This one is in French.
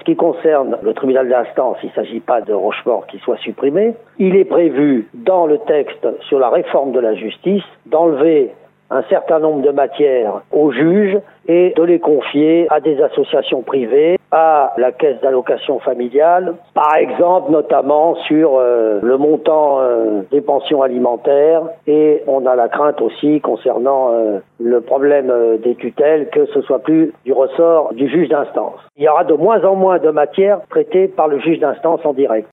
ce qui concerne le tribunal d'instance, il ne s'agit pas de Rochefort qui soit supprimé. Il est prévu dans le texte sur la réforme de la justice d'enlever un certain nombre de matières aux juges et de les confier à des associations privées, à la caisse d'allocation familiale, par exemple notamment sur le montant des pensions alimentaires, et on a la crainte aussi concernant le problème des tutelles que ce soit plus du ressort du juge d'instance. Il y aura de moins en moins de matières traitées par le juge d'instance en direct.